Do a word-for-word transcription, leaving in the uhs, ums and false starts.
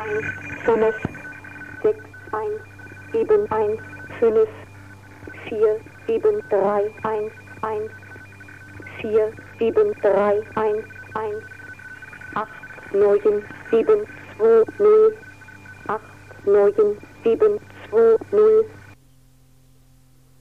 eins, fünf, sechs, eins, sieben, eins, fünf, vier, sieben, drei, eins, eins, vier, sieben, drei, eins, eins, acht, neun, sieben, zwei, null, acht, neun, sieben, zwei, null.